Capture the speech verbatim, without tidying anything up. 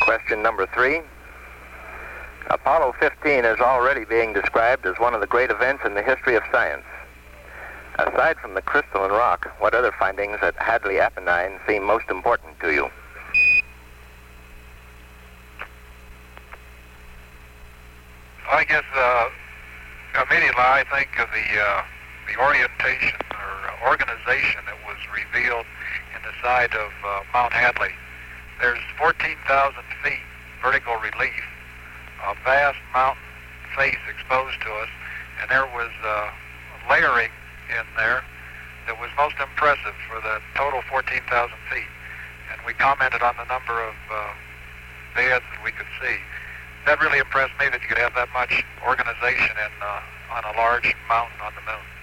Question number three. Apollo fifteen is already being described as one of the great events in the history of science. Aside from the crystalline rock, what other findings at Hadley Apennine seem most important to you? I guess uh, immediately I think of the uh, the orientation or organization that was revealed in the side of uh, Mount Hadley. There's fourteen thousand feet vertical relief, a vast mountain face exposed to us, and there was uh, layering in there that was most impressive for the total fourteen thousand feet. And we commented on the number of uh, beds that we could see. That really impressed me, that you could have that much organization in uh, on a large mountain on the moon.